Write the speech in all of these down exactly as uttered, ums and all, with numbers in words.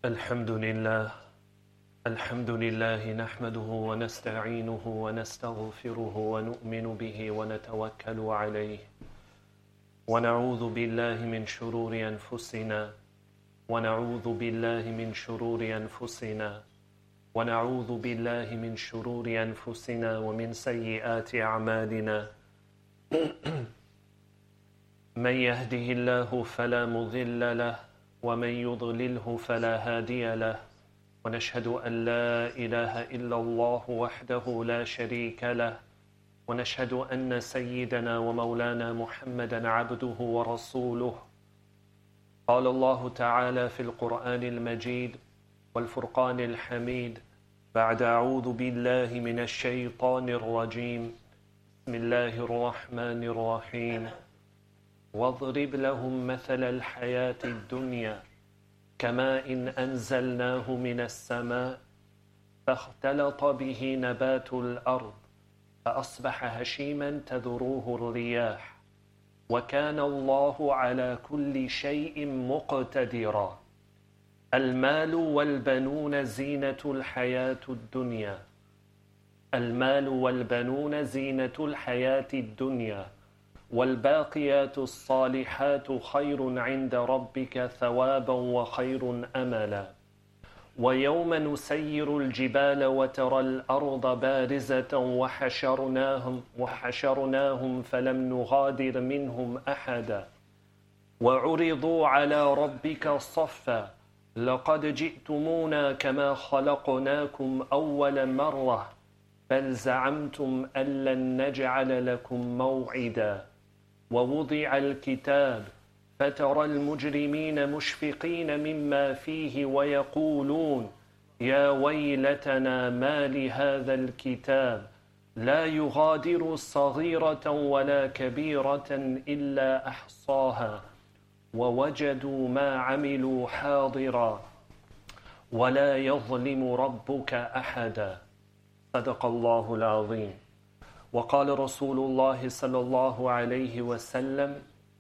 الحمد لله الحمد لله نحمده ونستعينه ونستغفره ونؤمن به ونتوكل عليه ونعوذ بالله من شرور أنفسنا ونعوذ بالله من شرور أنفسنا ونعوذ بالله من شرور أنفسنا ومن سيئات أعمالنا من يهده الله فلا مضل له ومن يضلله فلا هادي له ونشهد أن لا إله إلا الله وحده لا شريك له ونشهد أن سيدنا ومولانا محمدا عبده ورسوله قال الله تعالى في القرآن المجيد والفرقان الحميد بعد أعوذ بالله من الشيطان الرجيم بسم الله الرحمن الرحيم واضرب لهم مثل الحياة الدنيا كماء إن أنزلناه من السماء فاختلط به نبات الأرض فأصبح هشيما تذروه الرياح وكان الله على كل شيء مقتدرا المال والبنون زينة الحياة الدنيا المال والبنون زينة الحياة الدنيا والباقيات الصالحات خير عند ربك ثوابا وخير أملا ويوم نسير الجبال وترى الأرض بارزة وحشرناهم, وحشرناهم فلم نغادر منهم أحدا وعرضوا على ربك صفا لقد جئتمونا كما خلقناكم أول مرة بل زعمتم أن لن نجعل لكم موعدا ووضع الكتاب فترى المجرمين مشفقين مما فيه ويقولون يا ويلتنا ما لهذا الكتاب لا يغادر صغيرة ولا كبيرة إلا أحصاها ووجدوا ما عملوا حاضرا ولا يظلم ربك أحدا صدق الله العظيم وقال رسول الله صلى الله عليه وسلم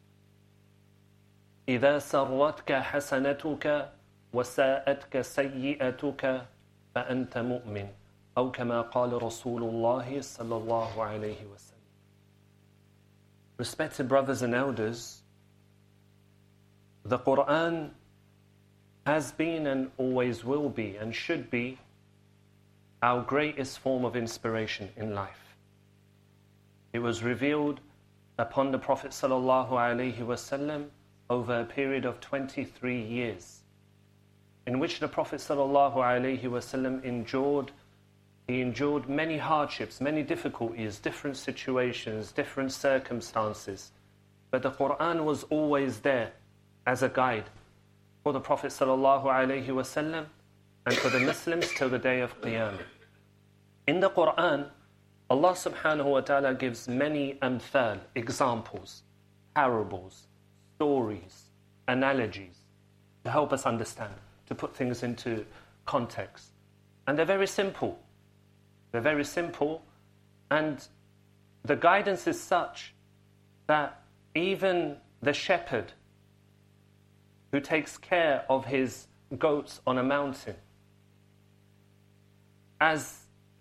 إذا سرتك حسنتك وساءتك سيئتك فأنت مؤمن أو كما قال رسول الله صلى الله عليه وسلم. Respected brothers and elders, the Quran has been and always will be and should be our greatest form of inspiration in life. It was revealed upon the Prophet sallallahu alaihi wasallam over a period of twenty-three years, in which the Prophet sallallahu alaihi wasallam endured, he endured many hardships, many difficulties, different situations, different circumstances. But the Quran was always there as a guide for the Prophet sallallahu alaihi wasallam and for the Muslims till the day of Qiyamah. In the Quran, Allah subhanahu wa ta'ala gives many amthal, examples, parables, stories, analogies to help us understand, to put things into context. And they're very simple. They're very simple, and the guidance is such that even the shepherd who takes care of his goats on a mountain, as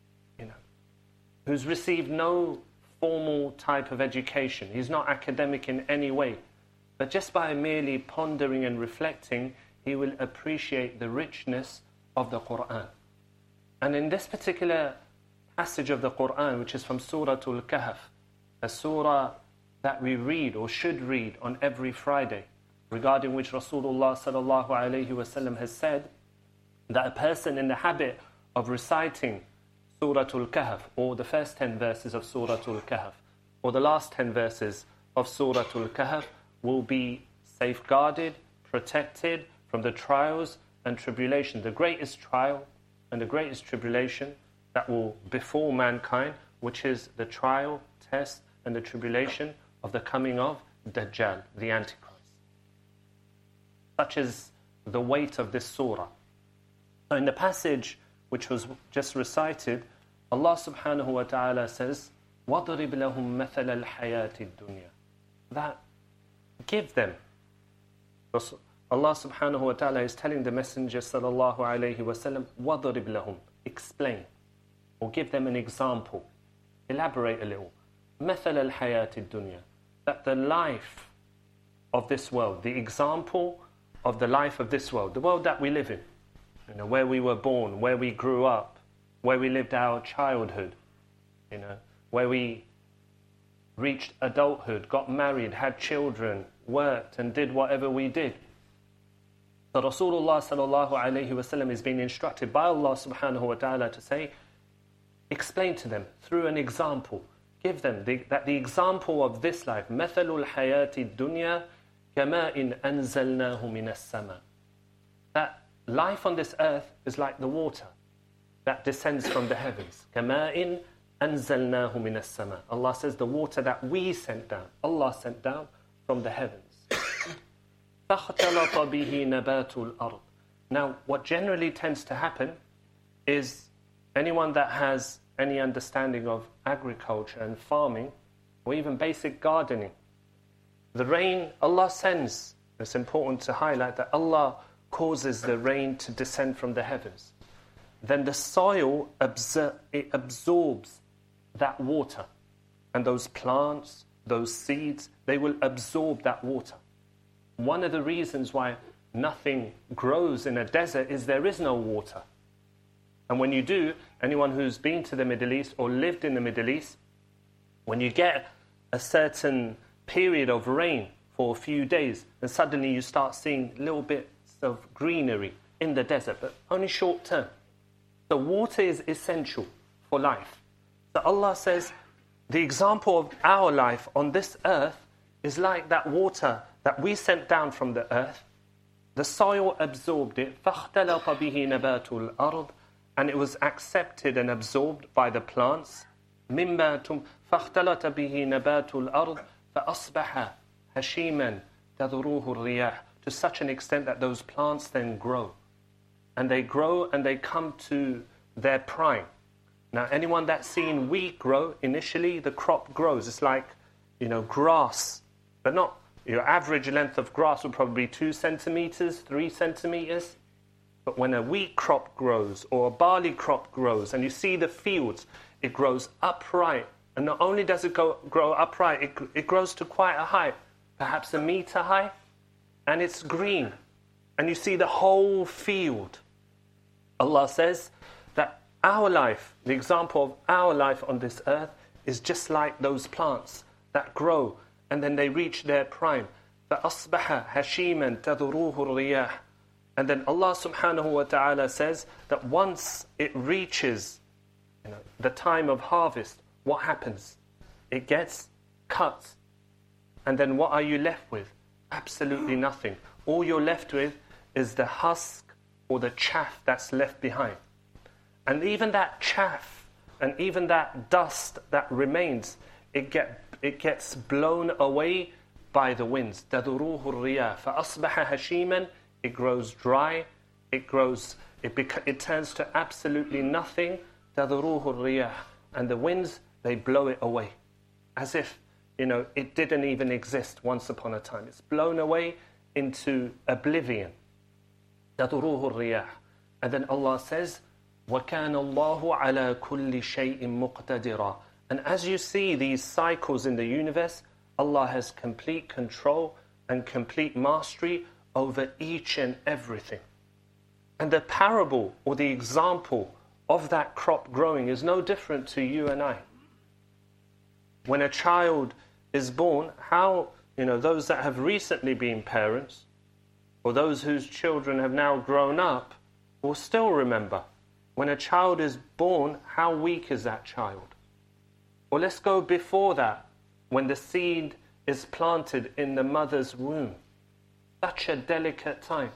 who's received no formal type of education. He's not academic in any way. But just by merely pondering and reflecting, he will appreciate the richness of the Quran. And in this particular passage of the Quran, which is from Surah Al-Kahf, a surah that we read or should read on every Friday, regarding which Rasulullah sallallahu alayhi wasallam has said that a person in the habit of reciting Surah Al-Kahf, or the first ten verses of Surah Al-Kahf, or the last ten verses of Surah Al-Kahf, will be safeguarded, protected from the trials and tribulation. The greatest trial and the greatest tribulation that will befall mankind, which is the trial, test, and the tribulation of the coming of Dajjal, the Antichrist. Such is the weight of this surah. So in the passage which was just recited, Allah subhanahu wa ta'ala says, وَضْرِبْ لَهُمْ مَثَلَ الْحَيَاةِ الدُّنْيَا. That give them, Allah subhanahu wa ta'ala is telling the Messenger sallallahu alayhi wa sallam, وَضْرِبْ لَهُمْ, explain, or give them an example, elaborate a little. مَثَلَ الْحَيَاةِ الدُّنْيَا, that the life of this world, the example of the life of this world, the world that we live in, you know, where we were born, where we grew up, where we lived our childhood, you know, where we reached adulthood, got married, had children, worked and did whatever we did. So Rasulullah sallallahu alayhi wa sallam is being instructed by Allah subhanahu wa ta'ala to say, explain to them through an example, give them the, that the example of this life, مَثَلُ الْحَيَاةِ الدُّنْيَا كَمَاءٍ أَنزَلْنَاهُ مِنَ السَّمَاءِ, that life on this earth is like the water that descends from the heavens. كَمَاءٍ أَنزَلْنَاهُ مِنَ السَّمَاءِ, Allah says the water that we sent down, Allah sent down from the heavens. فَاخْتَلَطَ بِهِ نَبَاتُ الْأَرْضِ. Now, what generally tends to happen is anyone that has any understanding of agriculture and farming, or even basic gardening, the rain Allah sends, it's important to highlight that Allah causes the rain to descend from the heavens. Then the soil absor- it absorbs that water. And those plants, those seeds, they will absorb that water. One of the reasons why nothing grows in a desert is there is no water. And when you do, anyone who's been to the Middle East or lived in the Middle East, when you get a certain period of rain for a few days, and suddenly you start seeing little bits of greenery in the desert, but only short term. So water is essential for life. So Allah says, the example of our life on this earth is like that water that we sent down from the earth. The soil absorbed it, فَاخْتَلَطَ بِهِ نَبَاتُ الْأَرْضِ, and it was accepted and absorbed by the plants. مِمَّا تُمْ فَاخْتَلَطَ بِهِ نَبَاتُ الْأَرْضِ فَأَصْبَحَ هَشِيمًا تَذْرُوهُ الرِّيَاحُ, to such an extent that those plants then grow. And they grow and they come to their prime. Now, anyone that's seen wheat grow, initially the crop grows. It's like, you know, grass, but not, your average length of grass would probably be two centimeters, three centimeters. But when a wheat crop grows or a barley crop grows and you see the fields, it grows upright. And not only does it go, grow upright, it, it grows to quite a height, perhaps a meter high, and it's green. And you see the whole field. Allah says that our life, the example of our life on this earth, is just like those plants that grow and then they reach their prime. فَأَصْبَحَ هَشِيمًا تَذْرُوهُ الرِّيَاحُ. And then Allah subhanahu wa ta'ala says that once it reaches, you know, the time of harvest, what happens? It gets cut. And then what are you left with? Absolutely nothing. All you're left with is the husk or the chaff that's left behind. And even that chaff and even that dust that remains, it, get, it gets blown away by the winds. تَذْرُوهُ الرِّيَاحُ فَأَصْبَحَ هَشِيمًا. It grows dry, it grows, it, bec- it turns to absolutely nothing. تَذْرُوهُ الرِّيَاحُ. And the winds, they blow it away. As if, you know, it didn't even exist once upon a time. It's blown away into oblivion. تَذْرُوهُ الرِّيَاحُ. And then Allah says, وَكَانَ اللَّهُ عَلَى كُلِّ شَيْءٍ مُقْتَدِرًا. And as you see these cycles in the universe, Allah has complete control and complete mastery over each and everything. And the parable or the example of that crop growing is no different to you and I. When a child is born, how, you know, those that have recently been parents, or those whose children have now grown up, will still remember. When a child is born, how weak is that child? Or let's go before that, when the seed is planted in the mother's womb. Such a delicate time.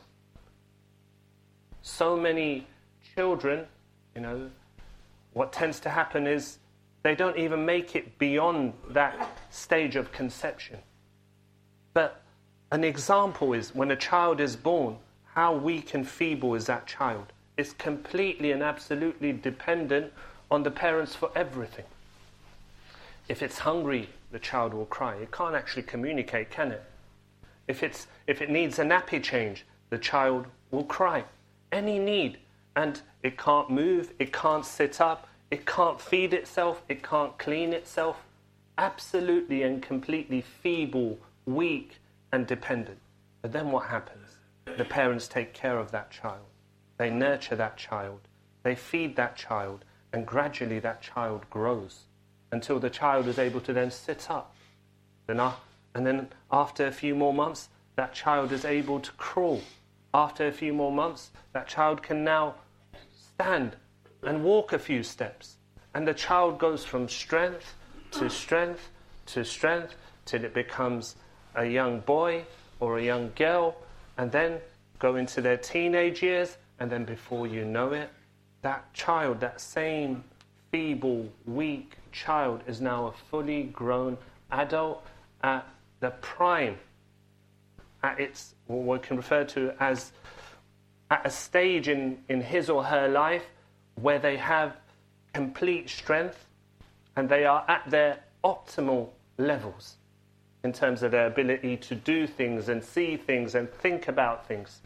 So many children, you know, what tends to happen is they don't even make it beyond that stage of conception. But an example is when a child is born, how weak and feeble is that child? It's completely and absolutely dependent on the parents for everything. If it's hungry, the child will cry. It can't actually communicate, can it? If, it's, if it needs a nappy change, the child will cry. Any need. And it can't move, it can't sit up, it can't feed itself, it can't clean itself. Absolutely and completely feeble, weak and dependent. But then what happens? The parents take care of that child. They nurture that child. They feed that child. And gradually that child grows until the child is able to then sit up. Then, uh, and then after a few more months, that child is able to crawl. After a few more months, that child can now stand and walk a few steps. And the child goes from strength to strength to strength till it becomes a young boy or a young girl, and then go into their teenage years, and then before you know it, that child, that same feeble, weak child is now a fully grown adult at the prime, at its, what we can refer to as at a stage in, in his or her life where they have complete strength and they are at their optimal levels in terms of their ability to do things and see things and think about things.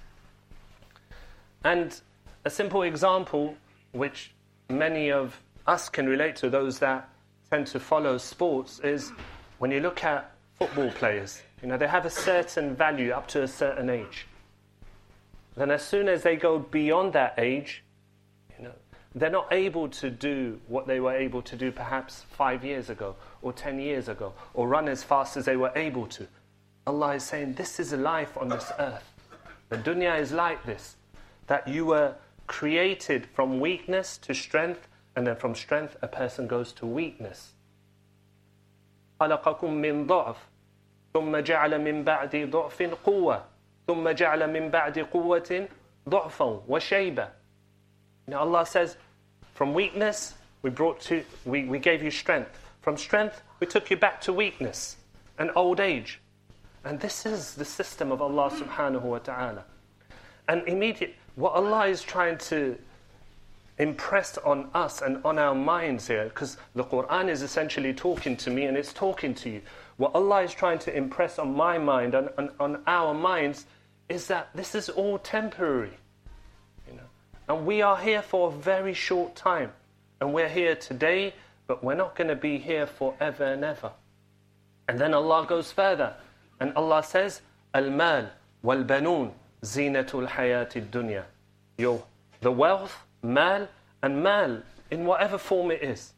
And a simple example which many of us can relate to, those that tend to follow sports, is when you look at football players. You know, they have a certain value up to a certain age. Then as soon as they go beyond that age, you know, they're not able to do what they were able to do perhaps five years ago or ten years ago, or run as fast as they were able to. Allah is saying, this is life on this earth. The dunya is like this, that you were created from weakness to strength, and then from strength a person goes to weakness. خَلَقَكُم مِّن ضَعْفٍ ثُمَّ جَعَلَ مِن بَعْدِ ضَعْفٍ قُوَّةٍ ثُمَّ جَعَلَ مِن بَعْدِ قُوَّةٍ ضَعْفًا وَشَيْبًا. Now Allah says, from weakness we brought to we, we gave you strength. From strength we took you back to weakness and old age. And this is the system of Allah subhanahu wa ta'ala. And immediate what Allah is trying to impress on us and on our minds here, because the Quran is essentially talking to me and it's talking to you. What Allah is trying to impress on my mind and on, on our minds is that this is all temporary. You know? And we are here for a very short time. And we're here today, but we're not going to be here forever and ever. And then Allah goes further. And Allah says, Al-mal wal-banun zinatul hayati dunya. Your, the wealth, mal, and mal, in whatever form it is.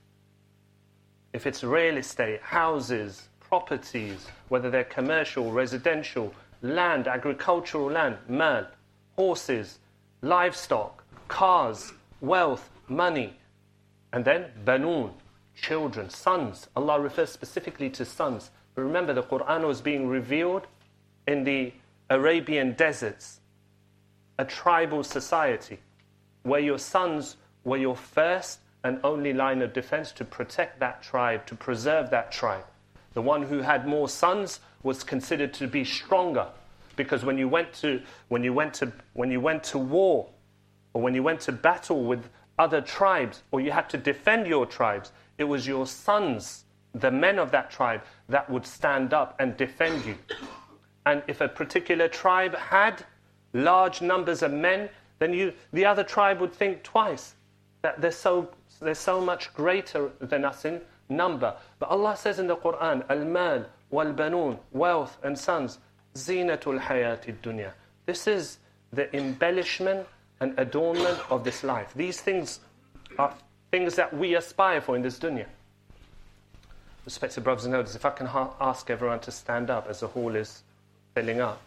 If it's real estate, houses, properties, whether they're commercial, residential, land, agricultural land, mal, horses, livestock, cars, wealth, money. And then banun, children, sons. Allah refers specifically to sons. But remember, the Quran was being revealed in the Arabian deserts, a tribal society, where your sons were your first and only line of defense to protect that tribe, to preserve that tribe. The one who had more sons was considered to be stronger, because when you went to when you went to when you went to war, or when you went to battle with other tribes, or you had to defend your tribes, it was your sons, the men of that tribe, that would stand up and defend you. And if a particular tribe had large numbers of men, then you, the other tribe would think twice, that they're so, they're so much greater than us in number. But Allah says in the Quran, Al-mal wal-banun, wealth and sons, zinatul hayati dunya. This is the embellishment and adornment of this life. These things are things that we aspire for in this dunya. Respected brothers and elders, if I can ha- ask everyone to stand up as the hall is filling up.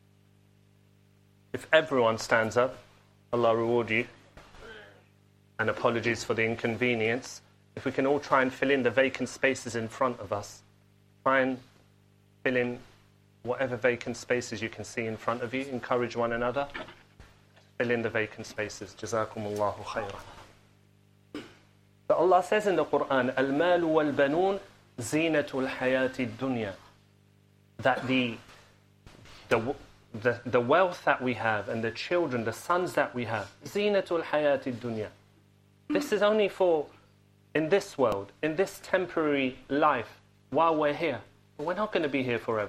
If everyone stands up, Allah reward you. And apologies for the inconvenience. If we can all try and fill in the vacant spaces in front of us. Try and fill in whatever vacant spaces you can see in front of you. Encourage one another. Fill in the vacant spaces. Jazakumullahu khairan. But Allah says in the Quran, Al-mal wal-banun zinatul hayati dunya. That the, the The, the wealth that we have and the children, the sons that we have, zinatul hayati dunya. This is only for in this world, in this temporary life, while we're here. But we're not going to be here forever.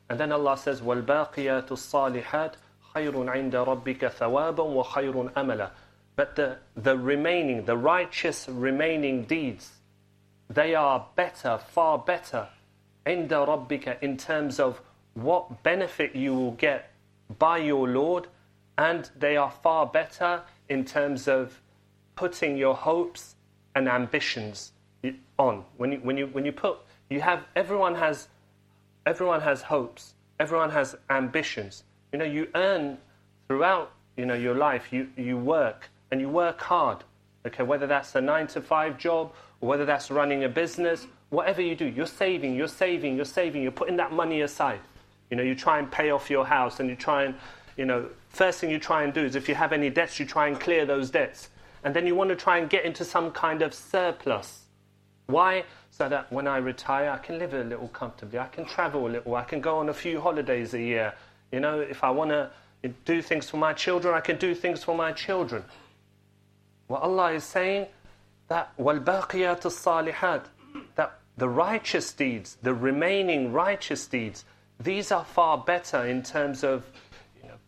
And then Allah says, وَالْبَاقِيَاتُ الصَّالِحَاتُ خَيْرٌ عِنْدَ رَبِّكَ ثَوَابًا وَخَيْرٌ أَمَلًا. But the, the remaining, the righteous remaining deeds, they are better, far better, عِنْدَ رَبِّكَ, in terms of what benefit you will get by your Lord, and they are far better in terms of putting your hopes and ambitions on. When you, when you, when you put, you have, everyone has, everyone has hopes, everyone has ambitions. You know, you earn throughout, you know, your life, you, you work, and you work hard. Okay, whether that's a nine to five job, or whether that's running a business, whatever you do, you're saving, you're saving, you're saving, you're putting that money aside. You know, you try and pay off your house, and you try and, you know, first thing you try and do is if you have any debts, you try and clear those debts. And then you want to try and get into some kind of surplus. Why? So that when I retire, I can live a little comfortably, I can travel a little, I can go on a few holidays a year. You know, if I want to do things for my children, I can do things for my children. What Allah is saying, that وَالْبَاقِيَاتُ الصَّالِحَاتِ, that the righteous deeds, the remaining righteous deeds, these are far better in terms of, you know,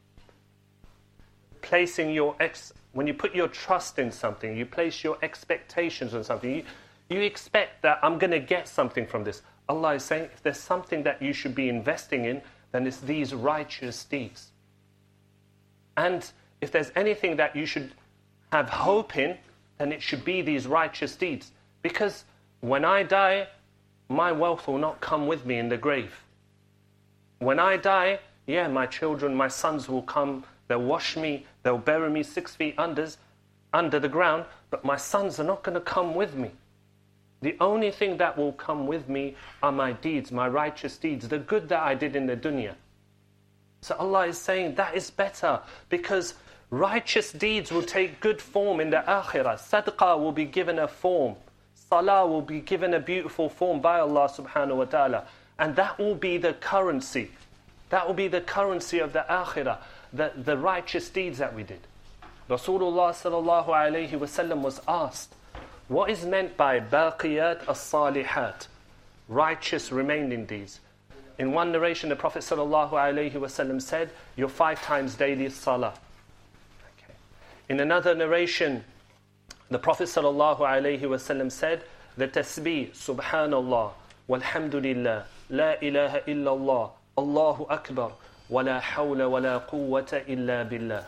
placing your ex. When you put your trust in something, you place your expectations on something. You, you expect that I'm going to get something from this. Allah is saying, if there's something that you should be investing in, then it's these righteous deeds. And if there's anything that you should have hope in, then it should be these righteous deeds. Because when I die, my wealth will not come with me in the grave. When I die, yeah, my children, my sons will come, they'll wash me, they'll bury me six feet under, under the ground, but my sons are not going to come with me. The only thing that will come with me are my deeds, my righteous deeds, the good that I did in the dunya. So Allah is saying that is better, because righteous deeds will take good form in the akhirah. Sadaqah will be given a form. Salah will be given a beautiful form by Allah subhanahu wa ta'ala. And that will be the currency. That will be the currency of the akhirah, the, the righteous deeds that we did. Rasulullah sallallahu alayhi wa sallam was asked, what is meant by baqiyat as-salihat, righteous remaining deeds? In one narration, the Prophet sallallahu alayhi wa sallam said, your five times daily salah. Okay. In another narration, the Prophet sallallahu alayhi wa sallam said, the tasbih, subhanallah, walhamdulillah, la ilaha illallah, Allahu akbar, wa la hawla wa la quwwata illa billah.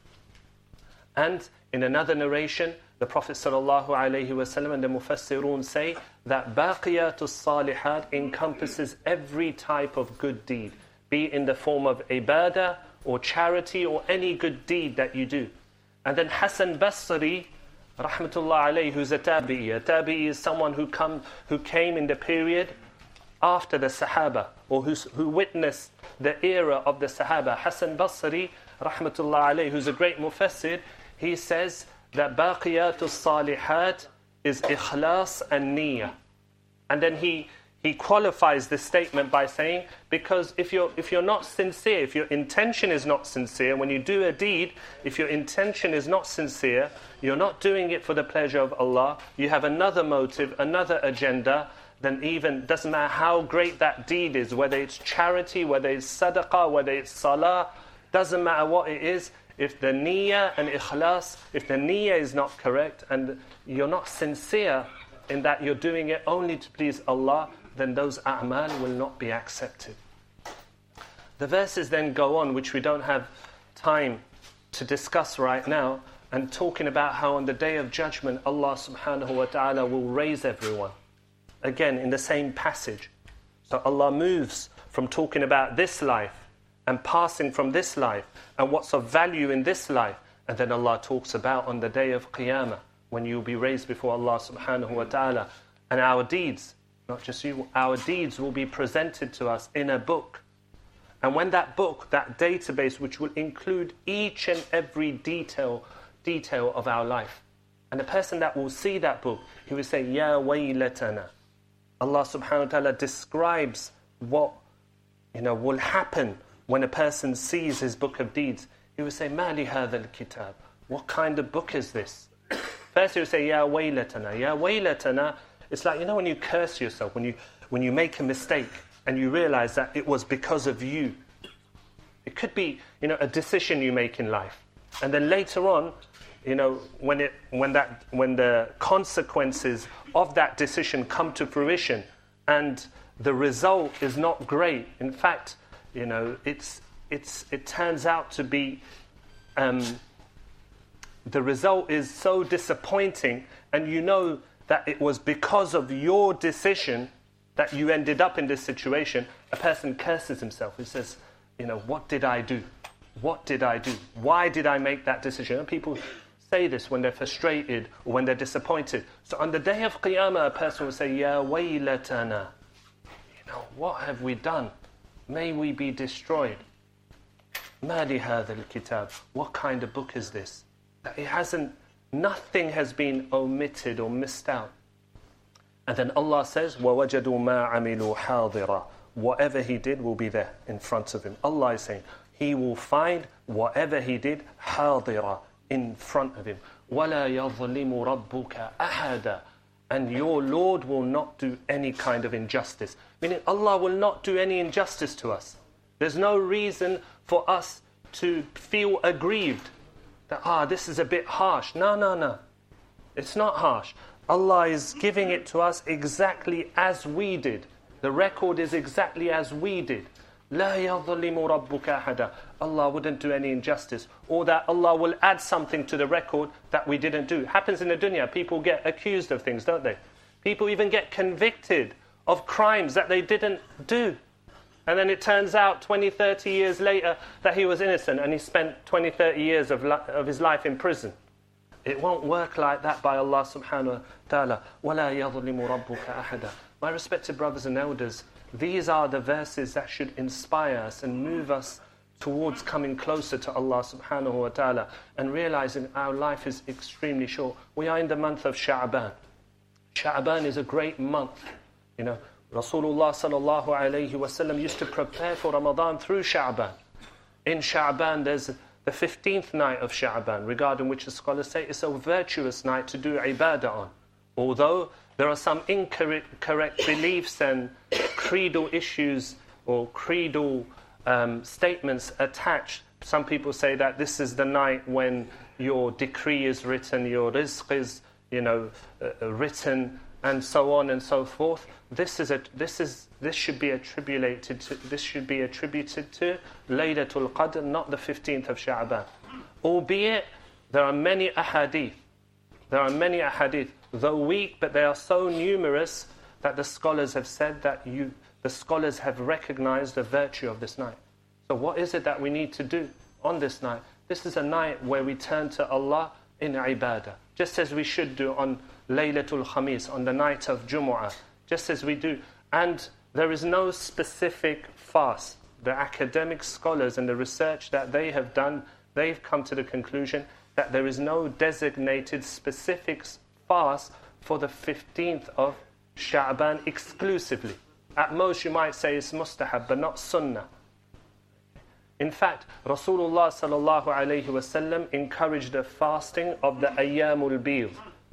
And in another narration, the Prophet sallallahu alayhi wa sallam and the Mufassirun say that baqiyatus salihat encompasses every type of good deed, be it in the form of ibadah or charity or any good deed that you do. And then Hasan Basri, rahmatullah alayhi, who's a tabi'i. A tabi'i is someone who come, who came in the period after the Sahaba, or who, who witnessed the era of the Sahaba. Hasan Basri, rahmatullah alayhi, who's a great mufassir, he says that baqiyatus salihat is ikhlas and niyyah. And then he he qualifies this statement by saying, because if you're if you're not sincere, if your intention is not sincere, when you do a deed, if your intention is not sincere, you're not doing it for the pleasure of Allah, you have another motive, another agenda, then even, doesn't matter how great that deed is, whether it's charity, whether it's sadaqah, whether it's salah, doesn't matter what it is, if the niyyah and ikhlas, if the niyyah is not correct and you're not sincere in that you're doing it only to please Allah, then those a'mal will not be accepted. The verses then go on, which we don't have time to discuss right now, and talking about how on the Day of Judgment Allah subhanahu wa ta'ala will raise everyone. Again, in the same passage. So Allah moves from talking about this life and passing from this life and what's of value in this life, and then Allah talks about on the Day of Qiyamah, when you'll be raised before Allah subhanahu wa ta'ala, and our deeds, not just you, our deeds will be presented to us in a book. And when that book, that database, which will include each and every detail detail of our life, and the person that will see that book, he will say, Ya waylatana. Allah subhanahu wa ta'ala describes what, you know, will happen when a person sees his book of deeds. He will say, Ma li hadha al-kitab. What kind of book is this? First he will say, Ya waylatana. Ya waylatana. It's like, you know, when you curse yourself, when you when you make a mistake, and you realize that it was because of you. It could be, you know, a decision you make in life. And then later on, you know, when it when that when the consequences of that decision come to fruition and the result is not great. In fact, you know, it's it's it turns out to be um, the result is so disappointing, and you know that it was because of your decision that you ended up in this situation. A person curses himself. He says, you know, what did I do? What did I do? Why did I make that decision? And people say this when they're frustrated or when they're disappointed. So on the day of Qiyamah, a person will say, Ya waylatana. You know, what have we done? May we be destroyed. Ma li hadha al-kitab. What kind of book is this? That it hasn't, nothing has been omitted or missed out. And then Allah says, وَوَجَدُوا مَا عَمِلُوا حَاضِرًا. Whatever he did will be there in front of him. Allah is saying, he will find whatever he did, حَاضِرًا, in front of him. وَلَا يَظْلِمُ رَبُّكَ أَحَدًا. And your Lord will not do any kind of injustice. Meaning Allah will not do any injustice to us. There's no reason for us to feel aggrieved. That, ah, this is a bit harsh. No, no, no. It's not harsh. Allah is giving it to us exactly as we did. The record is exactly as we did. لا يظلم ربك أحدا. Allah wouldn't do any injustice. Or that Allah will add something to the record that we didn't do. It happens in the dunya. People get accused of things, don't they? People even get convicted of crimes that they didn't do. And then it turns out twenty, thirty years later that he was innocent and he spent twenty, thirty years of, li- of his life in prison. It won't work like that by Allah subhanahu wa ta'ala. وَلَا يَظْلِمُ رَبُّكَ أَحَدًا. My respected brothers and elders, these are the verses that should inspire us and move us towards coming closer to Allah subhanahu wa ta'ala and realizing our life is extremely short. We are in the month of Sha'ban. Sha'ban is a great month. You know, Rasulullah sallallahu alayhi wa sallam used to prepare for Ramadan through Sha'ban. In Sha'ban there's the fifteenth night of Sha'ban, regarding which the scholars say it's a virtuous night to do ibadah on. Although there are some incorrect correct beliefs and creedal issues or creedal um, statements attached. Some people say that this is the night when your decree is written, your rizq is, you know, uh, written, and so on and so forth. This is a this is this should be attributed to this should be attributed to Laylatul Qadr, not the fifteenth of Sha'ban. Albeit there are many ahadith. There are many ahadith, though weak, but they are so numerous that the scholars have said that you the scholars have recognized the virtue of this night. So what is it that we need to do on this night? This is a night where we turn to Allah in ibadah, just as we should do on Laylatul Khamis, on the night of Jumu'ah, just as we do. And there is no specific fast. The academic scholars and the research that they have done, they've come to the conclusion that there is no designated specific fast for the fifteenth of Sha'ban exclusively. At most you might say it's mustahab, but not sunnah. In fact, Rasulullah sallallahu alayhi wa sallam encouraged the fasting of the Ayyamul Bid.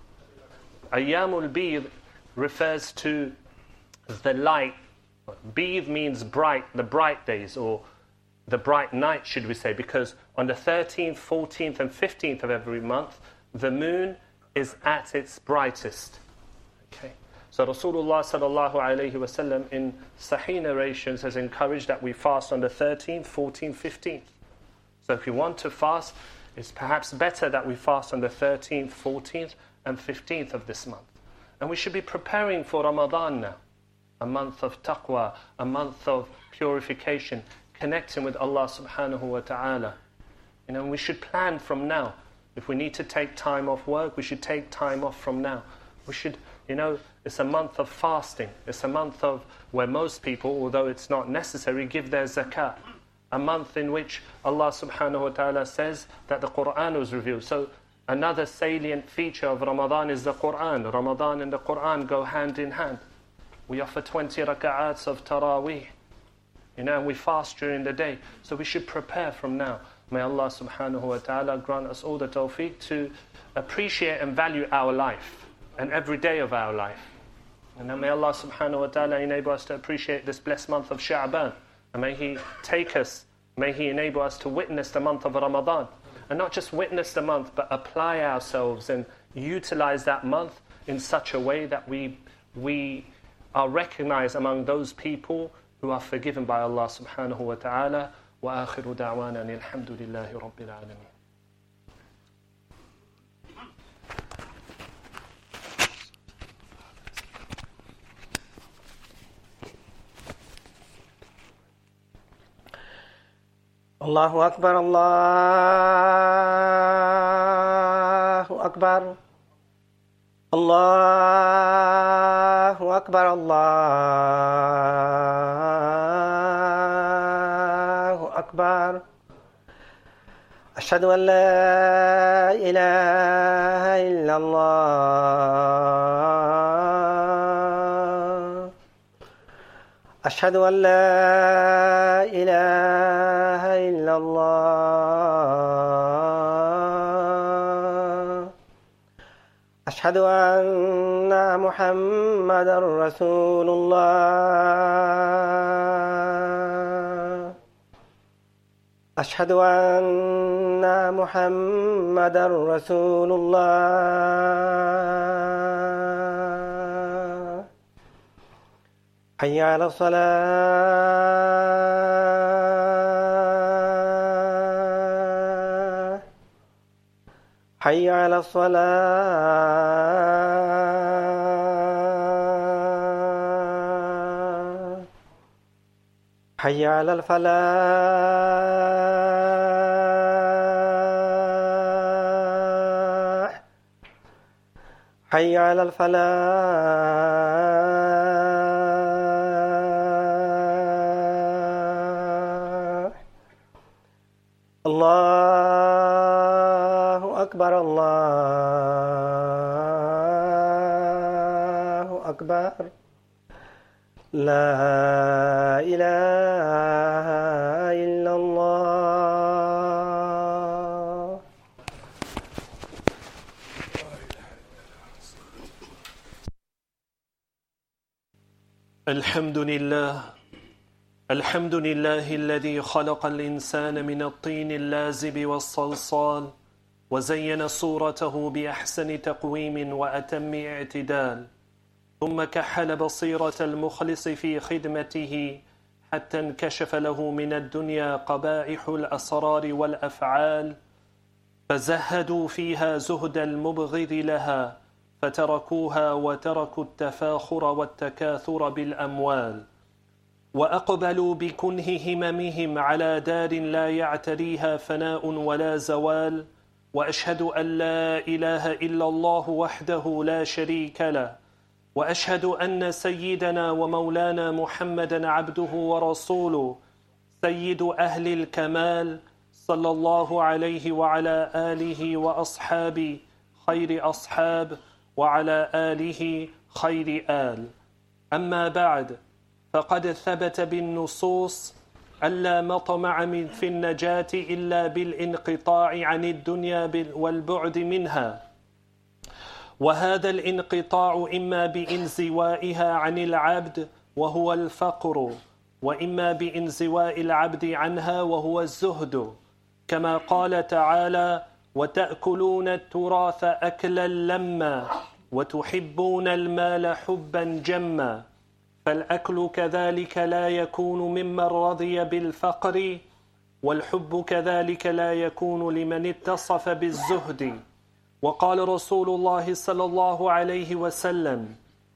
Ayyamul Bid refers to the light. Bid means bright, the bright days, or the bright night, should we say, because on the thirteenth, fourteenth and fifteenth of every month, the moon is at its brightest. Okay. So Rasulullah sallallahu alayhi wa sallam in Sahih narrations has encouraged that we fast on the thirteenth, fourteenth, fifteenth. So if we want to fast, it's perhaps better that we fast on the thirteenth, fourteenth and fifteenth of this month. And we should be preparing for Ramadan now. A month of taqwa, a month of purification, connecting with Allah subhanahu wa ta'ala. You know, we should plan from now. If we need to take time off work, we should take time off from now. We should, you know, it's a month of fasting. It's a month of where most people, although it's not necessary, give their zakat. A month in which Allah subhanahu wa ta'ala says that the Quran was revealed. So another salient feature of Ramadan is the Quran. Ramadan and the Quran go hand in hand. We offer twenty raka'ats of taraweeh. You know, and we fast during the day. So we should prepare from now. May Allah subhanahu wa ta'ala grant us all the tawfiq to appreciate and value our life and every day of our life. And may Allah subhanahu wa ta'ala enable us to appreciate this blessed month of Sha'ban. And may He take us, may He enable us to witness the month of Ramadan. And not just witness the month, but apply ourselves and utilize that month in such a way that we we are recognized among those people who are forgiven by Allah subhanahu wa ta'ala. Wa akhiru da'wana alhamdulillahi rabbil alameen. الله أكبر الله أكبر الله أكبر الله أكبر أشهد أن لا إله إلا الله أشهد أن لا إله إلا الله أشهد أن محمدا رسول الله أشهد أن محمدا رسول الله حي على الصلاة حي على الصلاة حي على الفلاح حي على الفلاح الله أكبر الله أكبر لا إله إلا الله. الحمد لله الحمد لله الذي خلق الإنسان من الطين اللازب والصلصال وزين صورته بأحسن تقويم وأتم اعتدال، ثم كحل بصيرة المخلص في خدمته حتى انكشف له من الدنيا قبائح الأسرار والأفعال، فزهدوا فيها زهد المبغض لها فتركوها وتركوا التفاخر والتكاثر بالأموال، وأقبلوا بكنه هممهم على دار لا يعتريها فناء ولا زوال. وأشهد أن لا إله إلا الله وحده لا شريك له، وأشهد أن سيدنا ومولانا محمدا عبده ورسوله سيد أهل الكمال صلى الله عليه وعلى آله وأصحابه خير أصحاب وعلى آله خير آل. أما بعد، فقد ثبت بالنصوص ألا مطمع من في النجاة إلا بالانقطاع عن الدنيا والبعد منها، وهذا الانقطاع إما بانزوائها عن العبد وهو الفقر، وإما بانزواء العبد عنها وهو الزهد، كما قال تعالى: وتأكلون التراث أكلا لما وتحبون المال حبا جما. فالأكل كذلك لا يكون ممن رضي بالفقر، والحب كذلك لا يكون لمن اتصف بالزهد. وقال رسول الله صلى الله عليه وسلم: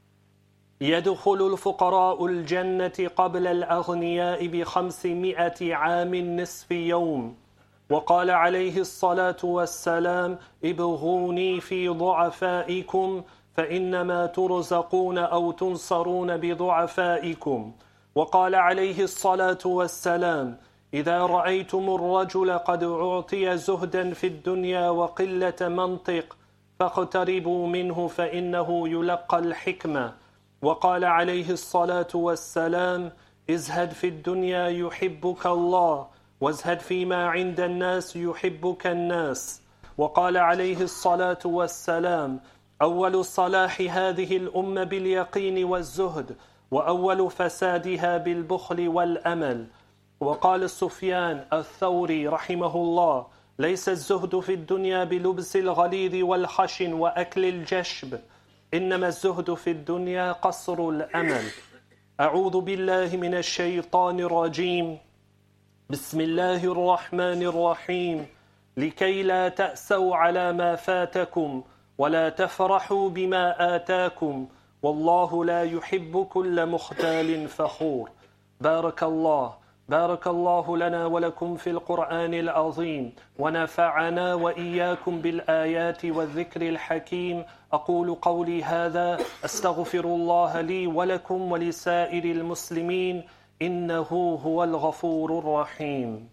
يدخل الفقراء الجنة قبل الأغنياء بخمسمائة عام نصف يوم. وقال عليه الصلاة والسلام: ابغوني في ضعفائكم فإنما ترزقون أو تنصرون بضعفائكم. وقال عليه الصلاة والسلام: إذا رأيتم الرجل قد أعطي زهدا في الدنيا وقلة منطق فاقتربوا منه فإنه يلقى الحكمة. وقال عليه الصلاة والسلام: ازهد في الدنيا يحبك الله، وازهد فيما عند الناس يحبك الناس. وقال عليه الصلاة والسلام: أول صلاح هذه الأمة باليقين والزهد، وأول فسادها بالبخل والأمل. وقال سفيان الثوري رحمه الله: ليس الزهد في الدنيا بلبس الغليظ والخشن وأكل الجشب، إنما الزهد في الدنيا قصر الأمل. أعوذ بالله من الشيطان الرجيم. بسم الله الرحمن الرحيم. لكي لا تأسوا على ما فاتكم ولا تفرحوا بما آتاكم والله لا يحب كل مختال فخور. بارك الله بارك الله لنا ولكم في القرآن العظيم، ونفعنا وإياكم بالآيات والذكر الحكيم. أقول قولي هذا، أستغفر الله لي ولكم ولسائر المسلمين، إنه هو الغفور الرحيم.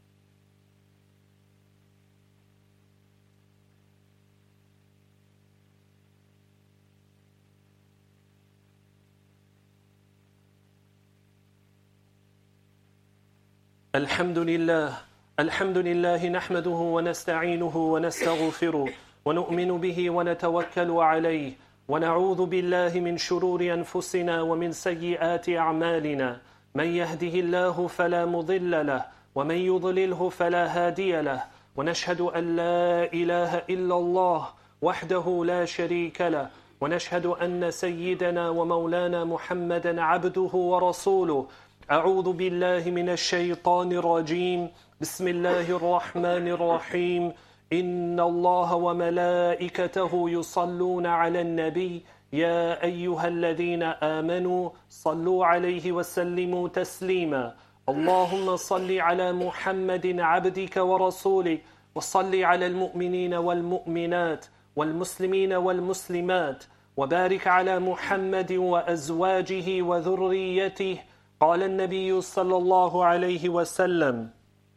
الحمد لله الحمد لله نحمده ونستعينه ونستغفره ونؤمن به ونتوكل عليه، ونعوذ بالله من شرور أنفسنا ومن سيئات أعمالنا. من يهده الله فلا مضل له ومن يضلله فلا هادي له، ونشهد أن لا إله إلا الله وحده لا شريك له، ونشهد أن سيدنا ومولانا محمدا عبده ورسوله. أعوذ بالله من الشيطان الرجيم. بسم الله الرحمن الرحيم. إن الله وملائكته يصلون على النبي يا أيها الذين آمنوا صلوا عليه وسلموا تسليما. اللهم صل على محمد عبدك ورسولك، وصل على المؤمنين والمؤمنات والمسلمين والمسلمات، وبارك على محمد وأزواجه وذريته. قال النبي صلى الله عليه وسلم: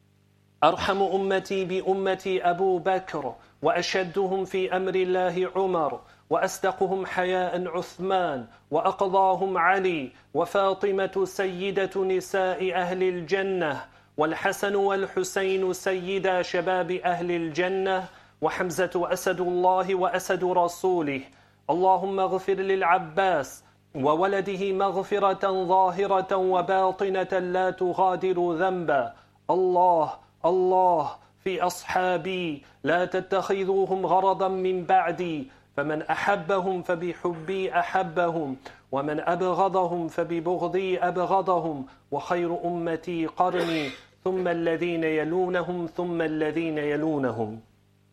أرحم أمتي بأمتي أبو بكر، وأشدهم في أمر الله عمر، وأصدقهم حياء عثمان، وأقضاهم علي، وفاطمة سيدة نساء أهل الجنة، والحسن والحسين سيدا شباب أهل الجنة، وحمزة أسد الله وأسد رسوله. اللهم اغفر للعباس وولده مغفرة ظاهرة وباطنة لا تغادر ذنبا. الله الله في أصحابي لا تتخذوهم غرضا من بعدي، فمن أحبهم فبحبي أحبهم، ومن أبغضهم فببغضي أبغضهم، وخير أمتي قرني، ثم الذين يلونهم ثم الذين يلونهم.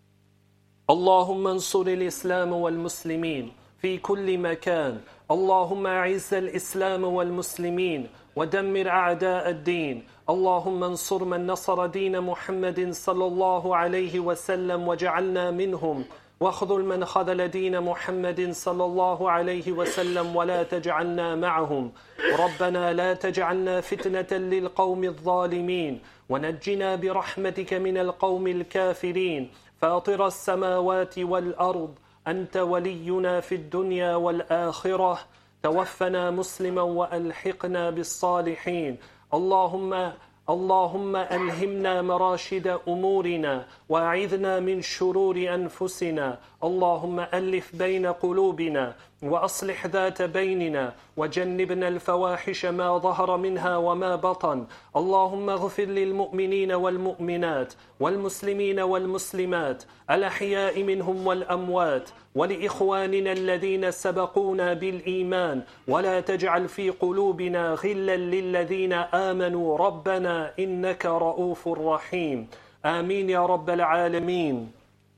اللهم انصر الإسلام والمسلمين في كل مكان. اللهم أعز الإسلام والمسلمين ودمر أعداء الدين. اللهم انصر من نصر دين محمد صلى الله عليه وسلم وجعلنا منهم، واخذل من خذل دين محمد صلى الله عليه وسلم ولا تجعلنا معهم. ربنا لا تجعلنا فتنة للقوم الظالمين، ونجنا برحمتك من القوم الكافرين. فاطر السماوات والأرض، أنت ولينا في الدنيا والآخرة، توفنا مسلما وألحقنا بالصالحين. اللهم اللهم ألهمنا مراشد أمورنا، وأعذنا من شرور أنفسنا. اللهم ألف بين قلوبنا، وأصلح ذات بيننا، وجنبنا الفواحش ما ظهر منها وما بطن. اللهم اغفر للمؤمنين والمؤمنات والمسلمين والمسلمات الأحياء منهم والأموات، ولإخواننا الذين سبقونا بالإيمان، ولا تجعل في قلوبنا غلا للذين آمنوا ربنا إنك رؤوف رحيم. آمين يا رب العالمين.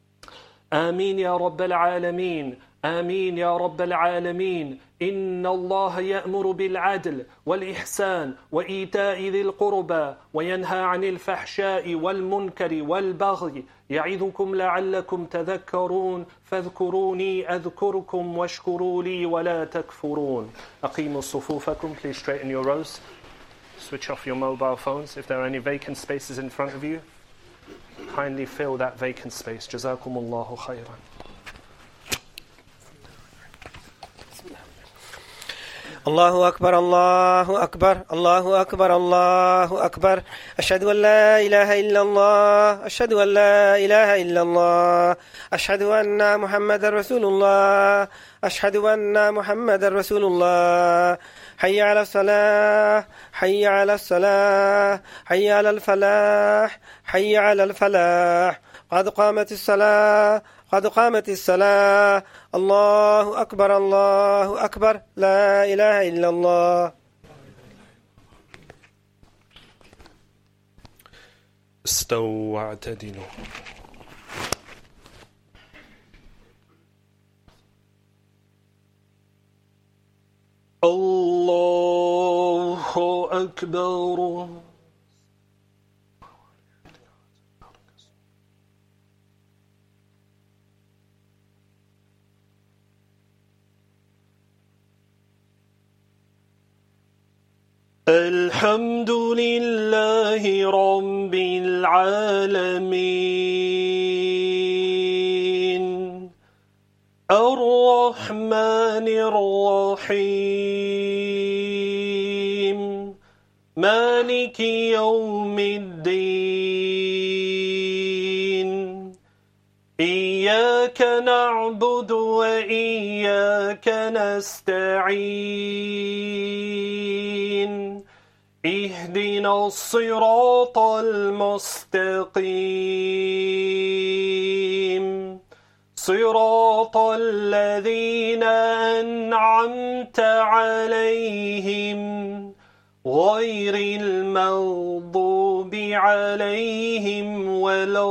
آمين يا رب العالمين. آمين يا رب العالمين. إن الله يأمر بالعدل والإحسان وإيتاء ذي القربى، وينهى عن الفحشاء والمنكر والبغي، يعظكم لعلكم تذكرون. فاذكروني أذكركم واشكروا لي ولا تكفرون. أقيموا صفوفكم. Please straighten your rows. Switch off your mobile phones. If there are any vacant spaces in front of you, kindly fill that vacant space. جزاكم الله خيرا. الله أكبر الله أكبر الله أكبر الله أكبر أشهد أن لا إله إلا الله أشهد أن لا إله إلا الله أشهد أن محمد رسول الله أشهد أن محمد رسول الله حي على الصلاة حي على الصلاة حي على الفلاح حي على الفلاح قد قامت الصلاة قد قامت الصلاة الله أكبر الله أكبر لا إله إلا الله. استووا واعتدلوا. الله أكبر. الحمد لله رب العالمين الرحمن الرحيم مالك يوم الدين إياك نعبد وإياك نستعين اهدنا الصراط المستقيم صراط الذين أنعمت عليهم غير المغضوب عليهم ولا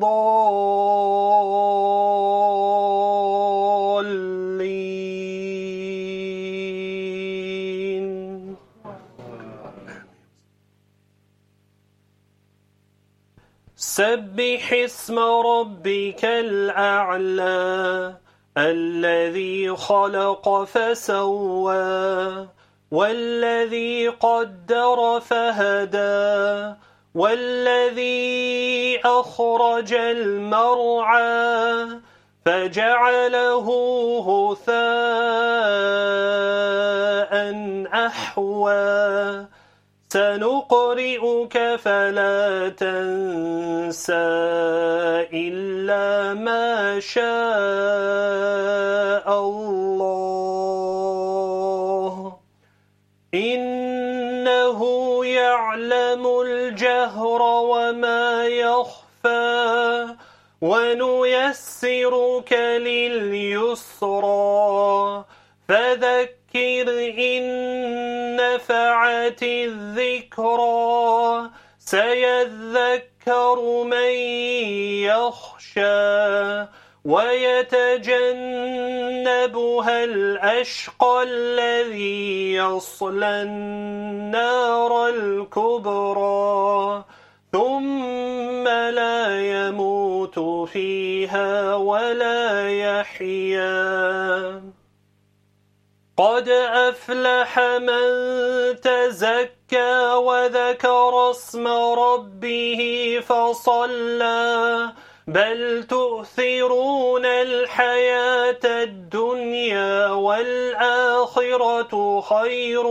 الضالين. سبح اسم ربك الأعلى الذي خلق فسوى والذي قدر فهدى والذي أخرج المرعى فجعله غثاء أحوى سنقرئك فلا تنسى إلا ما شاء الله إنه يعلم الجهر وما يخفى ونيسرك لليسرى فذكر إن نفعت الذكرى سيذكر من يخشى ويتجنبها الأشقى الذي يصلى النار الكبرى ثم لا يموت فيها ولا يحيا قد أفلح من تزكى وذكر اسم ربه فصلى بل تؤثرون الحياة الدنيا والآخرة خير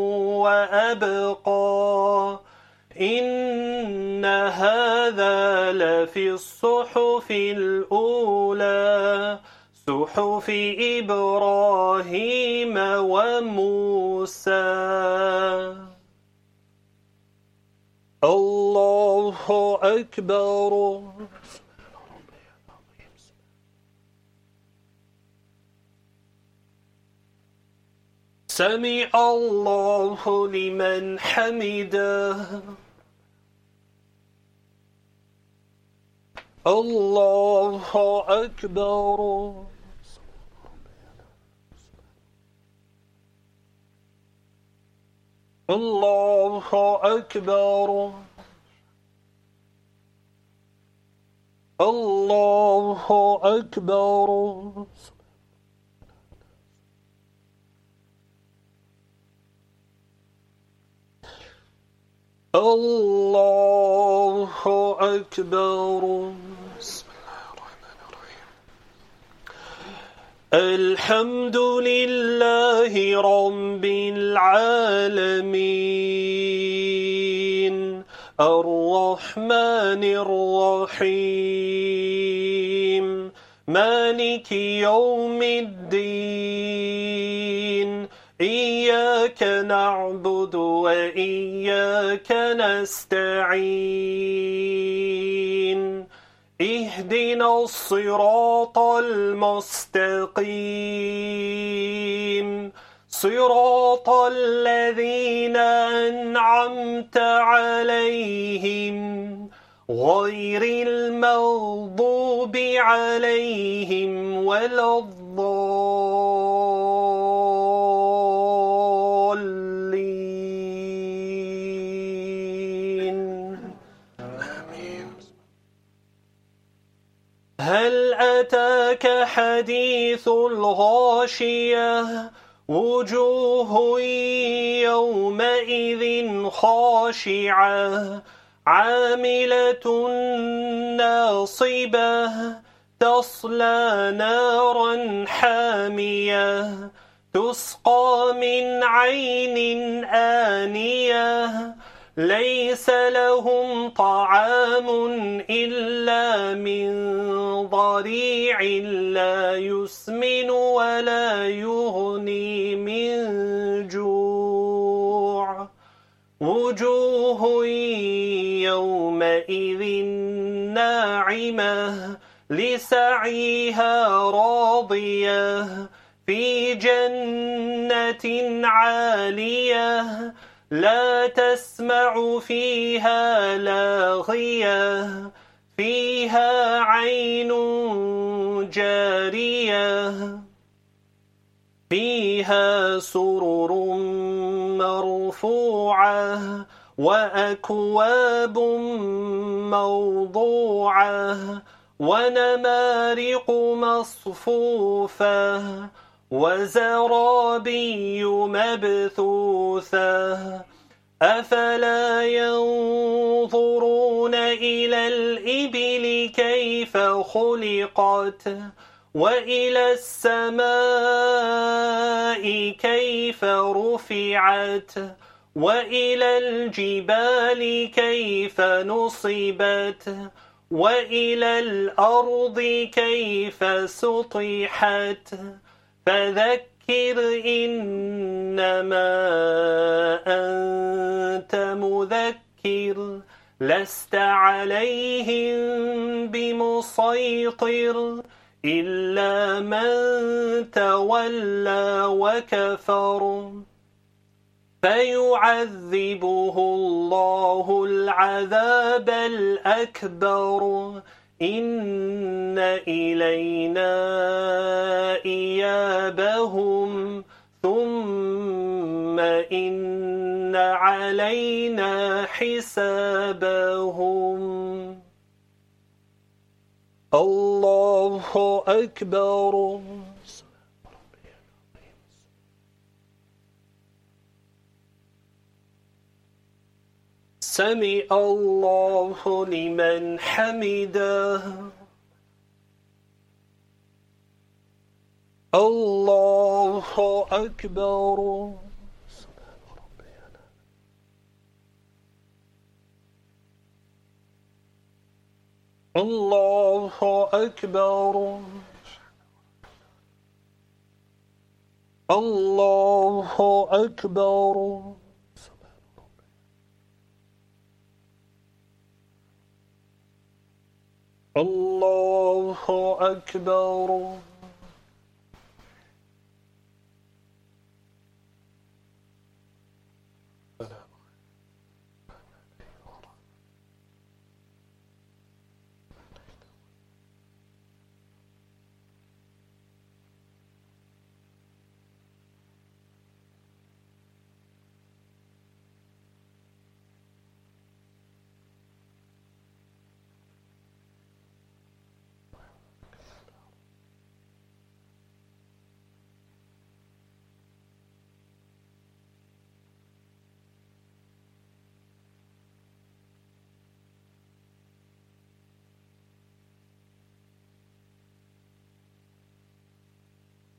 وأبقى إن هذا لفي الصحف الأولى صحف إبراهيم وموسى. الله أكبر. سمع الله لمن حمده. الله أكبر. الله أكبر. الله أكبر. الله أكبر. بسم الله الرحمن الرحيم. الحمد لله رب العالمين الرحمن الرحيم مالك يوم الدين إياك نعبد وإياك نستعين اهدنا الصراط المستقيم صراط الذين أنعمت عليهم غير المغضوب عليهم ولا الضالين. هل أتاك حديث الغاشية وجوه يومئذ خاشعة عاملة ناصبة تصلى نارا حامية تسقى من عين آنية ليس لهم طعام إلا من ضريع لا يسمن ولا يغني من جوع وجوه يومئذ ناعمة لسعيها راضية في جنة عالية لا تسمع فيها لاغية فيها عين جارية فيها سرر مرفوعة وأكواب موضوعة ونمارق مصفوفة وزرابي مبثوثة أفلا ينظرون إلى الإبل كيف خلقت وإلى السماء كيف رفعت وإلى الجبال كيف نصبت وإلى الأرض كيف سطحت فذكر إنما أنت مذكر لست عليهم بمسيطر إلا من تولى وكفر فيعذبه الله العذاب الأكبر إن إلينا إيابهم ثم إن علينا حسابهم. الله أكبر. سمع الله لمن حمده. الله أكبر. الله أكبر. الله أكبر. الله أكبر.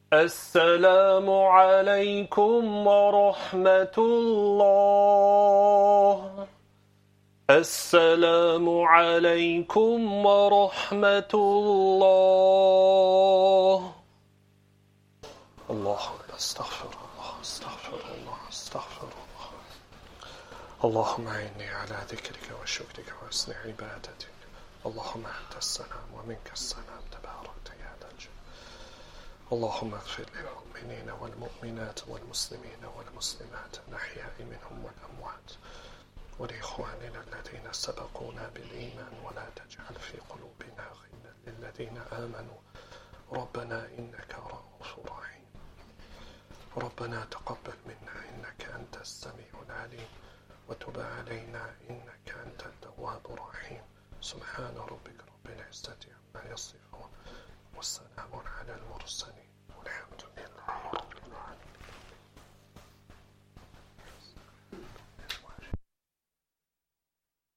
السلام عليكم ورحمة الله. السلام عليكم ورحمة الله. الله استغفر الله استغفر الله استغفر الله. اللهم إني على ذكرك وشكرك وحسن عبادتك. اللهم أنت السلام ومنك السلام تباركت يا ذا الجلال. اللهم اغفر للمؤمنين والمؤمنات والمسلمين والمسلمات الأحياء منهم والأموات، ولإخواننا الذين سبقونا بالإيمان، ولا تجعل في قلوبنا غلا للذين آمنوا ربنا إنك رؤوف رحيم. ربنا تقبل منا إنك أنت السميع العليم، وتب علينا إنك أنت التواب الرحيم. سبحان ربك رب العزة عما يصفون، والسلام على المرسلين.